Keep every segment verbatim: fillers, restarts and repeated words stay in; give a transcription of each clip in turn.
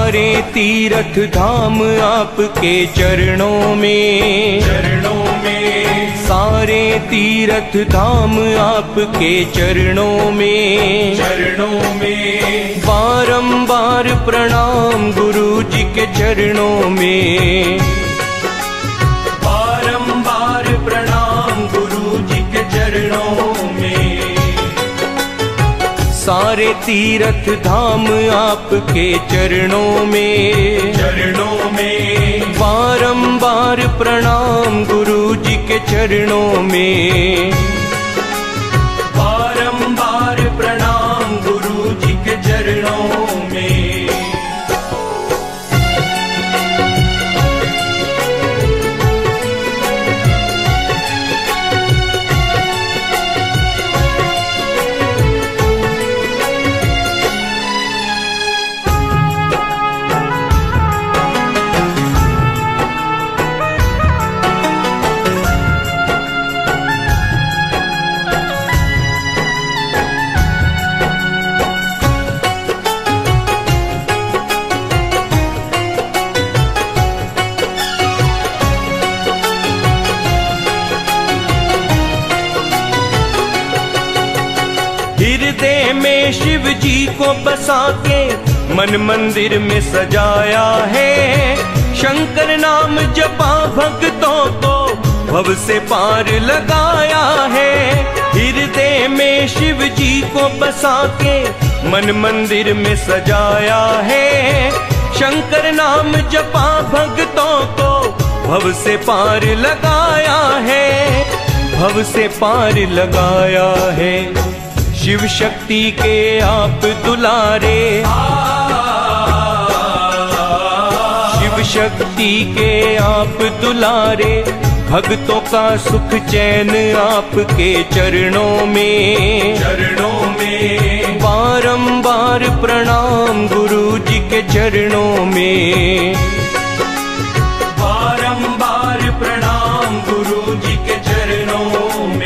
सारे तीर्थ धाम आपके चरणों में, चरणों में। सारे तीर्थ धाम आपके चरणों में, चरणों में। बारंबार प्रणाम गुरु जी के चरणों में, बारंबार प्रणाम गुरु जी के चरणों में। सारे तीर्थ धाम आपके चरणों में, चरणों में। बारंबार प्रणाम गुरु जी के चरणों में, बारंबार प्रणाम गुरु जी के चरणों में। हृदय में शिव जी को बसा के मन मंदिर में सजाया है। शंकर नाम जपा भक्तों को भव से पार लगाया है। हृदय में शिव जी को बसा के मन मंदिर में सजाया है। शंकर नाम जपा भक्तों को भव से पार लगाया है, भव से पार लगाया है। शिव शक्ति के आप दुलारे, शिव शक्ति के आप दुलारे। भक्तों का सुख चैन आपके चरणों में, चरणों में। बारंबार प्रणाम गुरु जी के चरणों में, बारंबार प्रणाम गुरु जी के चरणों में।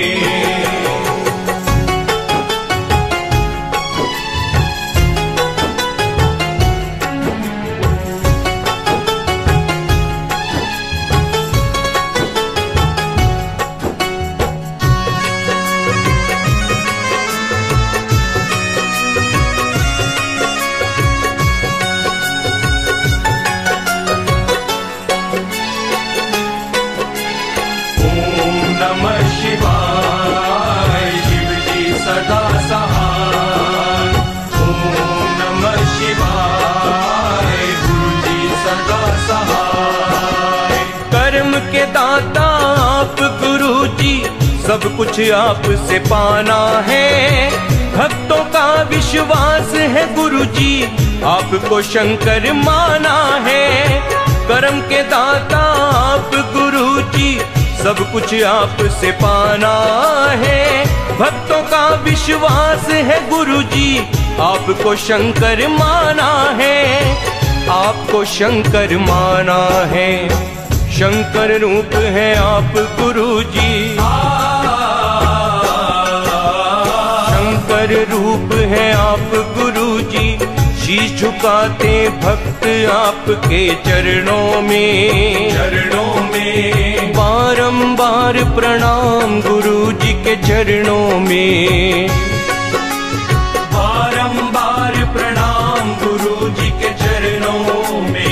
के दाता आप गुरु जी, सब कुछ आप से पाना है। भक्तों का विश्वास है गुरु जी, आपको शंकर माना है। कर्म के दाता आप गुरु जी, सब कुछ आप से पाना है। भक्तों का विश्वास है गुरु जी, आपको शंकर माना है, आपको शंकर माना है। शंकर रूप है आप गुरु जी, शंकर रूप है आप गुरु जी। शीश झुकाते भक्त आपके चरणों में, चरणों में। बारंबार प्रणाम गुरु जी के चरणों में, बारंबार प्रणाम गुरु जी के चरणों में।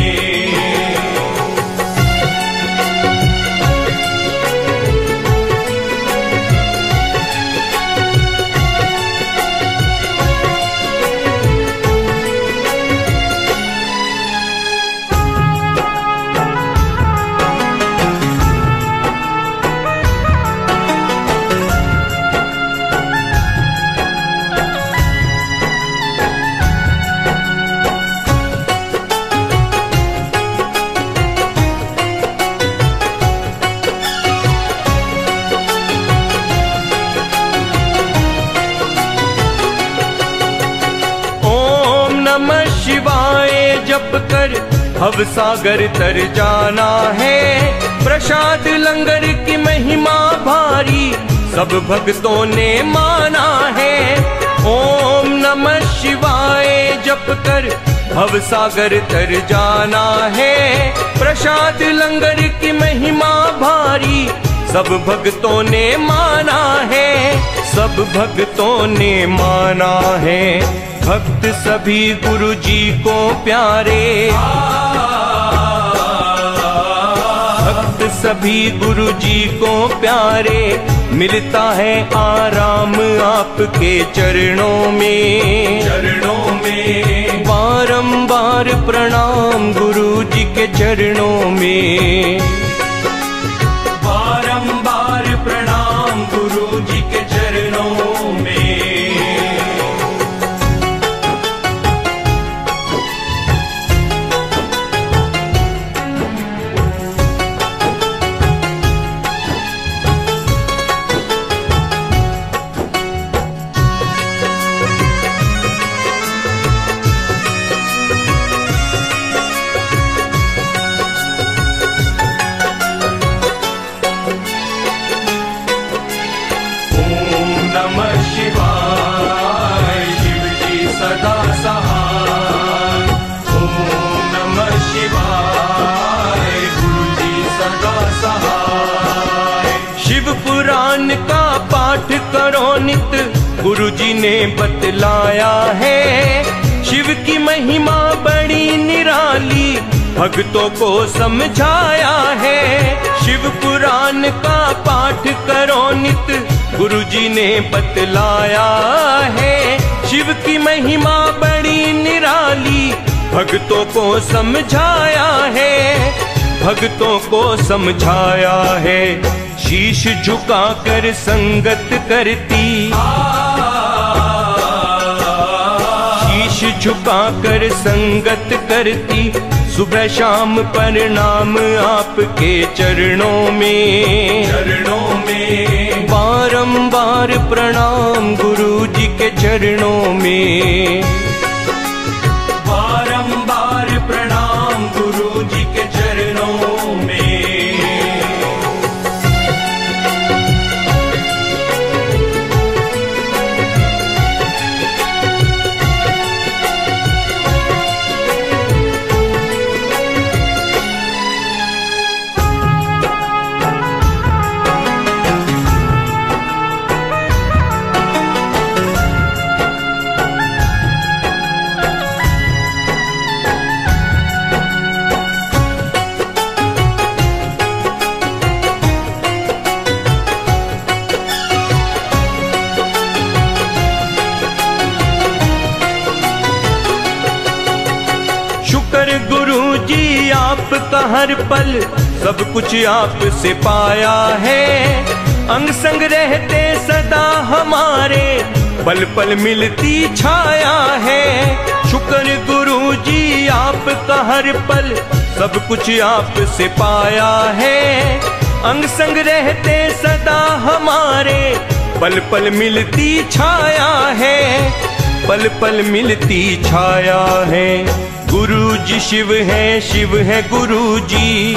शिवाय जप कर भव सागर तर जाना है। प्रसाद लंगर की महिमा भारी सब भक्तों ने माना है। ओम नमः शिवाय जप कर भव सागर तर जाना है। प्रसाद लंगर की महिमा भारी सब भक्तों ने माना है, सब भक्तों ने माना है। भक्त सभी गुरु जी को प्यारे, भक्त सभी गुरु जी को प्यारे, मिलता है आराम आपके चरणों में, चरणों में। बारंबार प्रणाम गुरु जी के चरणों में, बारंबार प्रणाम गुरु जी के चरणों में। का पाठ करो नित गुरु जी ने बतलाया है। शिव की महिमा बड़ी निराली भक्तों को समझाया है। शिव पुराण का पाठ करो नित गुरु जी ने बतलाया है। शिव की महिमा बड़ी निराली भक्तों को समझाया है, भक्तों को समझाया है। शीश झुका कर संगत करती, शीश झुका कर संगत करती, सुबह शाम प्रणाम आपके चरणों में, चरणों में। बारंबार प्रणाम गुरु जी के चरणों में, बारंबार प्रणाम गुरु जी के चरणों में। शुक्र गुरु जी आपका हर पल सब कुछ आपसे पाया है। अंग संग रहते सदा हमारे पल पल मिलती छाया है। शुक्र गुरु जी आपका हर पल सब कुछ आपसे पाया है। अंग संग रहते सदा हमारे पल पल मिलती छाया है, पल पल मिलती छाया है। गुरु जी शिव है, शिव है गुरु जी,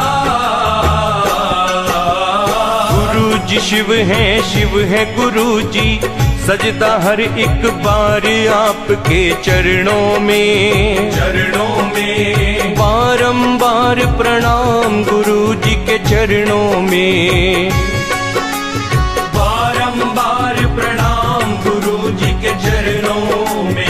गुरु जी शिव है, शिव है गुरु जी। सजदा हर एक बार आपके चरणों में, चरणों में। बारंबार प्रणाम गुरु जी के चरणों में, बारंबार प्रणाम गुरु जी के चरणों में।